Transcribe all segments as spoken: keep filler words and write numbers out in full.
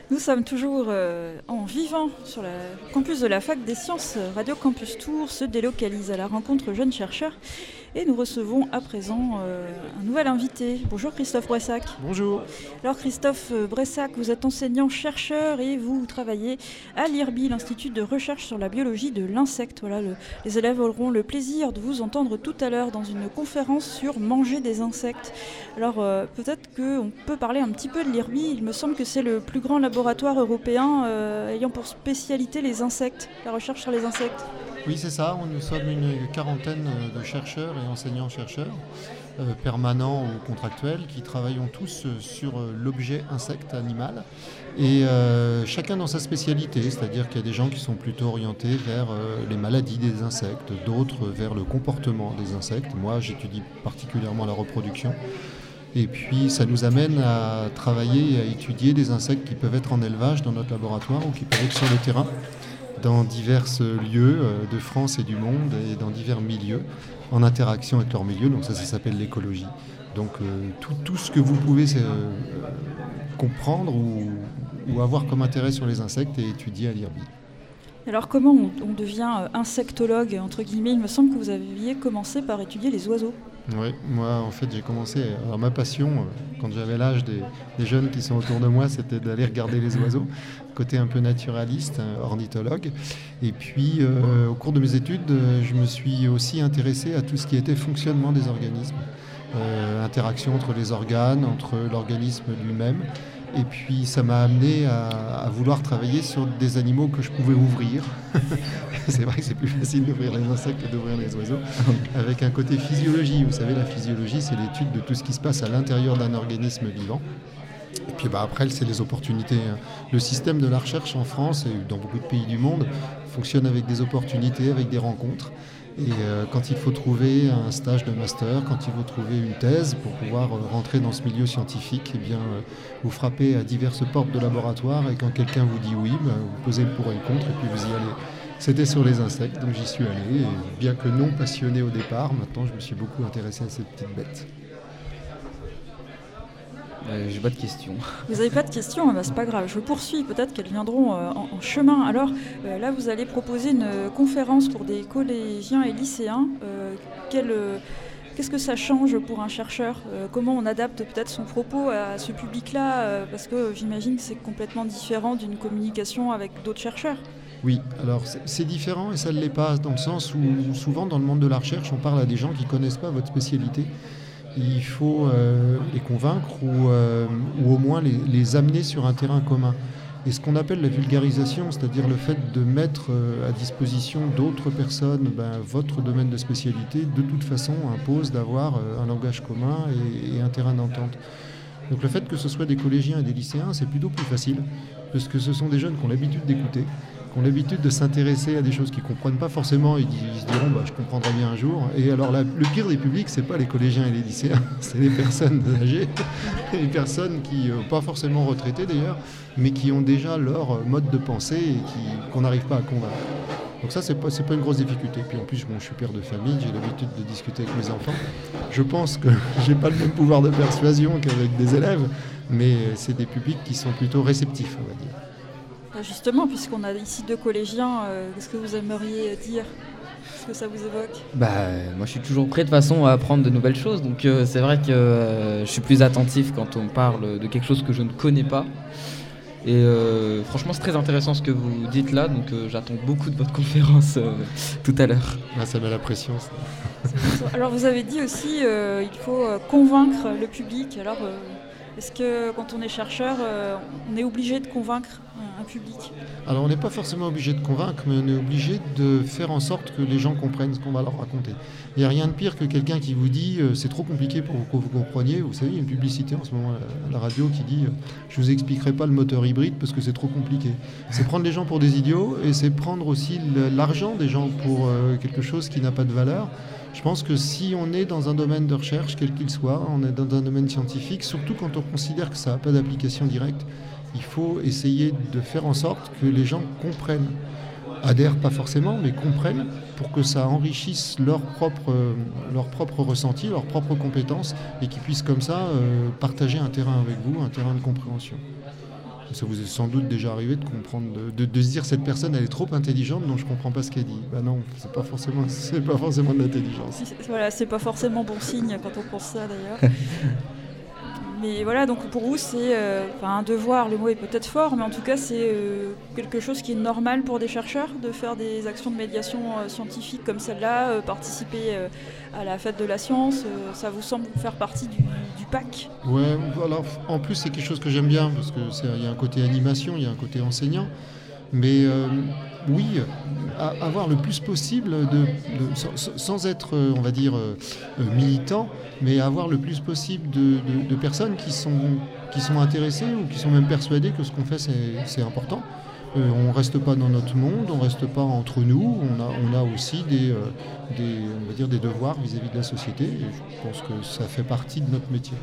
Nous sommes toujours euh, en vivant sur le campus de la Fac des Sciences. Radio Campus Tours se délocalise à la rencontre jeunes chercheurs et nous recevons à présent euh, un nouvel invité. Bonjour Christophe Bressac. Bonjour. Alors Christophe Bressac, vous êtes enseignant-chercheur et vous travaillez à l'I R B I, l'Institut de recherche sur la biologie de l'insecte. Voilà, le, les élèves auront le plaisir de vous entendre tout à l'heure dans une conférence sur manger des insectes. Alors euh, peut-être qu'on peut parler un petit peu de l'I R B I. Il me semble que c'est le plus grand laboratoire européen euh, ayant pour spécialité les insectes, la recherche sur les insectes. Oui, c'est ça. Nous sommes une quarantaine de chercheurs et enseignants-chercheurs, euh, permanents ou contractuels, qui travaillons tous sur l'objet insecte animal. Et euh, chacun dans sa spécialité, c'est-à-dire qu'il y a des gens qui sont plutôt orientés vers euh, les maladies des insectes, d'autres vers le comportement des insectes. Moi, j'étudie particulièrement la reproduction. Et puis, ça nous amène à travailler et à étudier des insectes qui peuvent être en élevage dans notre laboratoire ou qui peuvent être sur le terrain, dans divers lieux de France et du monde et dans divers milieux, en interaction avec leur milieu. Donc ça, ça s'appelle l'écologie. Donc euh, tout, tout ce que vous pouvez euh, comprendre ou, ou avoir comme intérêt sur les insectes est étudié à l'I R B I. Alors comment on, on devient insectologue, entre guillemets? Il me semble que vous aviez commencé par étudier les oiseaux. Oui, moi en fait j'ai commencé, alors ma passion quand j'avais l'âge des, des jeunes qui sont autour de moi, c'était d'aller regarder les oiseaux, côté un peu naturaliste, ornithologue. Et puis euh, au cours de mes études, je me suis aussi intéressé à tout ce qui était fonctionnement des organismes, euh, interaction entre les organes, entre l'organisme lui-même. Et puis ça m'a amené à, à vouloir travailler sur des animaux que je pouvais ouvrir. C'est vrai que c'est plus facile d'ouvrir les insectes que d'ouvrir les oiseaux. Avec un côté physiologie. Vous savez, la physiologie, c'est l'étude de tout ce qui se passe à l'intérieur d'un organisme vivant. Et puis bah, après, c'est les opportunités. Le système de la recherche en France et dans beaucoup de pays du monde fonctionne avec des opportunités, avec des rencontres. Et euh, quand il faut trouver un stage de master, quand il faut trouver une thèse pour pouvoir euh, rentrer dans ce milieu scientifique, eh bien, euh, vous frappez à diverses portes de laboratoire et quand quelqu'un vous dit oui, bah, vous posez le pour et le contre et puis vous y allez. C'était sur les insectes, donc j'y suis allé. Et bien que non passionné au départ, maintenant je me suis beaucoup intéressé à cette petite bête. Euh, j'ai pas de questions. Vous n'avez pas de questions? Bah, c'est pas grave, je poursuis, peut-être qu'elles viendront euh, en, en chemin. Alors euh, là, vous allez proposer une conférence pour des collégiens et lycéens. Euh, quel, euh, qu'est-ce que ça change pour un chercheur? euh, Comment on adapte peut-être son propos à ce public-là euh, Parce que j'imagine que c'est complètement différent d'une communication avec d'autres chercheurs. Oui, alors c'est, c'est différent et ça ne l'est pas, dans le sens où souvent dans le monde de la recherche, on parle à des gens qui ne connaissent pas votre spécialité. Il faut euh, les convaincre ou, euh, ou au moins les, les amener sur un terrain commun. Et ce qu'on appelle la vulgarisation, c'est-à-dire le fait de mettre euh, à disposition d'autres personnes ben, votre domaine de spécialité, de toute façon impose d'avoir euh, un langage commun et, et un terrain d'entente. Donc le fait que ce soit des collégiens et des lycéens, c'est plutôt plus facile, parce que ce sont des jeunes qui ont l'habitude d'écouter, qui ont l'habitude de s'intéresser à des choses qu'ils ne comprennent pas forcément. Ils, ils se diront bah, « je comprendrai bien un jour ». Et alors la, le pire des publics, ce n'est pas les collégiens et les lycéens, c'est les personnes âgées, les personnes qui, euh, pas forcément retraitées d'ailleurs, mais qui ont déjà leur mode de pensée et qui, qu'on n'arrive pas à convaincre. Donc ça, c'est pas, c'est pas une grosse difficulté. Puis en plus, bon, je suis père de famille, j'ai l'habitude de discuter avec mes enfants. Je pense que j'ai pas le même pouvoir de persuasion qu'avec des élèves, mais c'est des publics qui sont plutôt réceptifs, on va dire. Justement, puisqu'on a ici deux collégiens, euh, qu'est-ce que vous aimeriez dire? Qu'est-ce que ça vous évoque? Bah, moi je suis toujours prêt de toute façon à apprendre de nouvelles choses, donc euh, c'est vrai que euh, je suis plus attentif quand on parle de quelque chose que je ne connais pas. Et euh, franchement, c'est très intéressant ce que vous dites là, donc euh, j'attends beaucoup de votre conférence euh, tout à l'heure. Ah, ça met la pression, ça. Alors vous avez dit aussi euh, il faut euh, convaincre le public. Alors euh, est-ce que quand on est chercheur, euh, on est obligé de convaincre un, un public? Alors on n'est pas forcément obligé de convaincre, mais on est obligé de faire en sorte que les gens comprennent ce qu'on va leur raconter. Il n'y a rien de pire que quelqu'un qui vous dit euh, c'est trop compliqué pour que vous compreniez. Vous savez, il y a une publicité en ce moment à la radio qui dit euh, je vous expliquerai pas le moteur hybride parce que c'est trop compliqué. C'est prendre les gens pour des idiots et c'est prendre aussi le, l'argent des gens pour euh, quelque chose qui n'a pas de valeur. Je pense que si on est dans un domaine de recherche, quel qu'il soit, on est dans un domaine scientifique, surtout quand on considère que ça n'a pas d'application directe, il faut essayer de faire en sorte que les gens comprennent, adhèrent pas forcément, mais comprennent pour que ça enrichisse leur propre, euh, leur propre ressenti, leurs propres compétences et qu'ils puissent comme ça euh, partager un terrain avec vous, un terrain de compréhension. Ça vous est sans doute déjà arrivé de comprendre, de, de, de se dire cette personne elle est trop intelligente, donc je comprends pas ce qu'elle dit. Bah non, c'est pas forcément, c'est pas forcément de l'intelligence. Voilà, c'est pas forcément bon signe quand on pense ça d'ailleurs. Mais voilà, donc pour vous, c'est euh, un devoir, le mot est peut-être fort, mais en tout cas, c'est euh, quelque chose qui est normal pour des chercheurs de faire des actions de médiation euh, scientifique comme celle-là, euh, participer euh, à la fête de la science, euh, ça vous semble faire partie du, du P A C ? Ouais, alors en plus, c'est quelque chose que j'aime bien, parce qu'il y a un côté animation, il y a un côté enseignant. Mais euh, oui, à, avoir le plus possible, de, de, sans, sans être, on va dire, euh, militant, mais avoir le plus possible de, de, de personnes qui sont, qui sont intéressées ou qui sont même persuadées que ce qu'on fait, c'est, c'est important. Euh, on ne reste pas dans notre monde, on ne reste pas entre nous, on a, on a aussi des, euh, des, on va dire des devoirs vis-à-vis de la société, et je pense que ça fait partie de notre métier.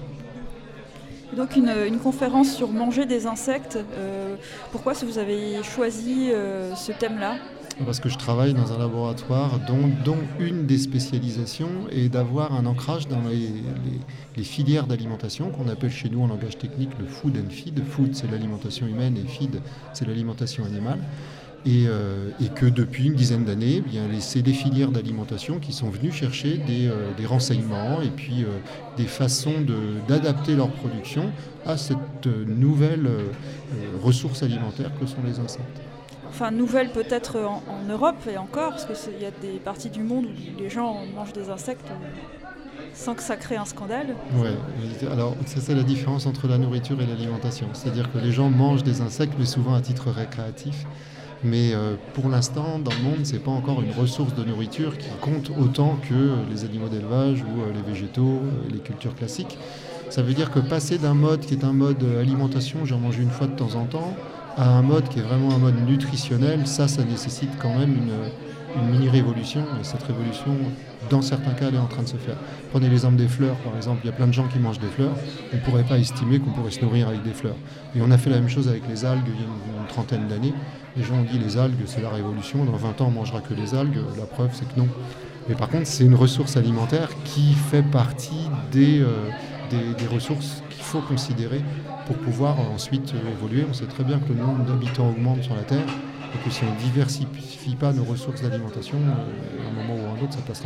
Donc une, une conférence sur manger des insectes, euh, pourquoi vous avez choisi euh, ce thème-là ? Parce que je travaille dans un laboratoire dont, dont une des spécialisations est d'avoir un ancrage dans les, les, les filières d'alimentation qu'on appelle chez nous en langage technique le food and feed. Food, c'est l'alimentation humaine et feed, c'est l'alimentation animale. Et, euh, et que depuis une dizaine d'années, eh bien, c'est des filières d'alimentation qui sont venues chercher des, euh, des renseignements et puis euh, des façons de, d'adapter leur production à cette nouvelle euh, ressource alimentaire que sont les insectes. Enfin, nouvelle peut-être en, en Europe et encore, parce qu'il y a des parties du monde où les gens mangent des insectes sans que ça crée un scandale. Oui, alors c'est ça la différence entre la nourriture et l'alimentation. C'est-à-dire que les gens mangent des insectes, mais souvent à titre récréatif. Mais euh, pour l'instant, dans le monde, ce n'est pas encore une ressource de nourriture qui compte autant que les animaux d'élevage ou euh, les végétaux, euh, les cultures classiques. Ça veut dire que passer d'un mode qui est un mode alimentation, j'en mange une fois de temps en temps, à un mode qui est vraiment un mode nutritionnel, ça, ça nécessite quand même une, une mini-révolution. Et cette révolution, dans certains cas, elle est en train de se faire. Prenez l'exemple des fleurs, par exemple. Il y a plein de gens qui mangent des fleurs. On ne pourrait pas estimer qu'on pourrait se nourrir avec des fleurs. Et on a fait la même chose avec les algues il y a une, une trentaine d'années. Les gens ont dit les algues, c'est la révolution. Dans vingt ans, on ne mangera que les algues. La preuve, c'est que non. Mais par contre, c'est une ressource alimentaire qui fait partie des, euh, des, des ressources qu'il faut considérer pour pouvoir ensuite évoluer. On sait très bien que le nombre d'habitants augmente sur la Terre et que si on ne diversifie pas nos ressources d'alimentation, à un moment ou à un autre, ça passera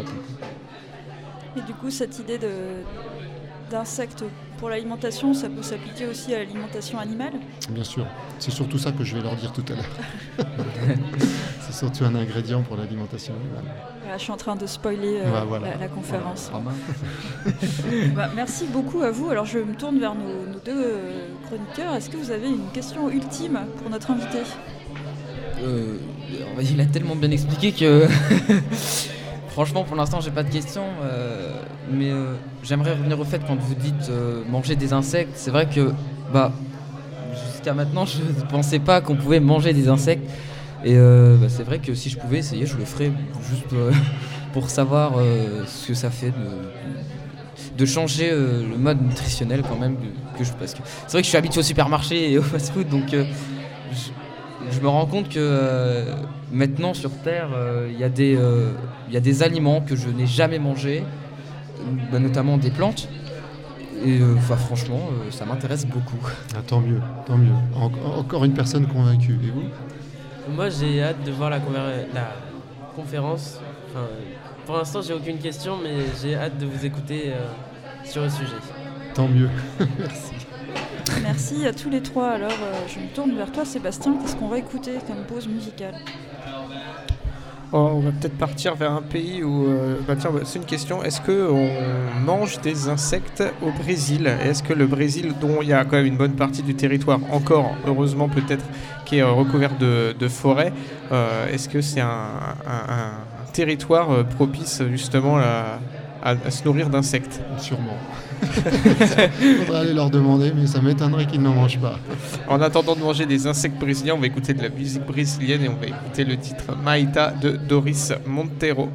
plus. Et du coup, cette idée de, d'insectes pour l'alimentation, ça peut s'appliquer aussi à l'alimentation animale ? Bien sûr. C'est surtout ça que je vais leur dire tout à l'heure. C'est surtout un ingrédient pour l'alimentation animale. Voilà, je suis en train de spoiler euh, bah, voilà. la, la conférence. Voilà. bah, merci beaucoup à vous. Alors je me tourne vers nos, nos deux euh, chroniqueurs. Est-ce que vous avez une question ultime pour notre invité ? euh, Il a tellement bien expliqué que... Franchement, pour l'instant, j'ai pas de questions, euh, mais euh, j'aimerais revenir au fait quand vous dites euh, manger des insectes. C'est vrai que, bah, jusqu'à maintenant, je ne pensais pas qu'on pouvait manger des insectes. Et euh, bah, c'est vrai que si je pouvais essayer, je le ferais juste euh, pour savoir euh, ce que ça fait de, de changer euh, le mode nutritionnel quand même. Que je, parce que c'est vrai que je suis habitué au supermarché et au fast-food, donc euh, je, je me rends compte que euh, maintenant sur Terre, il euh, y, euh, y a des aliments que je n'ai jamais mangés, bah, notamment des plantes. Et euh, bah, franchement, euh, ça m'intéresse beaucoup. Ah, tant mieux, tant mieux. En- encore une personne convaincue. Et vous ? Moi, j'ai hâte de voir la, conver- la conférence. Enfin, pour l'instant, j'ai aucune question, mais j'ai hâte de vous écouter euh, sur le sujet. Tant mieux. Merci. Merci à tous les trois. Alors, euh, je me tourne vers toi, Sébastien. Qu'est-ce qu'on va écouter comme pause musicale ? Oh, on va peut-être partir vers un pays où... Euh, bah tiens, c'est une question. Est-ce qu'on mange des insectes au Brésil ? Et est-ce que le Brésil, dont il y a quand même une bonne partie du territoire, encore, heureusement peut-être, qui est euh, recouvert de, de forêt, euh, est-ce que c'est un, un, un territoire euh, propice justement à, à, à se nourrir d'insectes ? Sûrement. Il faudrait aller leur demander, mais ça m'étonnerait qu'ils n'en mangent pas. En attendant de manger des insectes brésiliens, on va écouter de la musique brésilienne et on va écouter le titre Maïta de Doris Monteiro.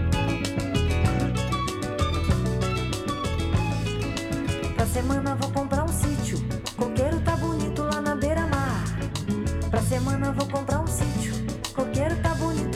Na semana vou comprar